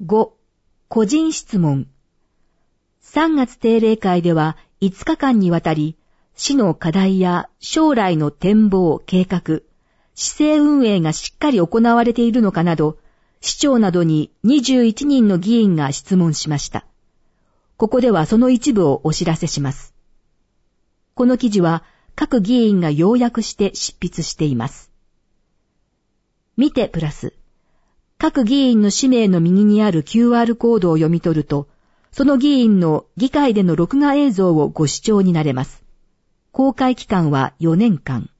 5、個人質問。3月定例会では5日間にわたり、市の課題や将来の展望、計画、市政運営がしっかり行われているのかなど、市長などに21人の議員が質問しました。ここではその一部をお知らせします。この記事は各議員が要約して執筆しています。見てプラス。各議員の氏名の右にある QR コードを読み取ると、その議員の議会での録画映像をご視聴になれます。公開期間は4年間。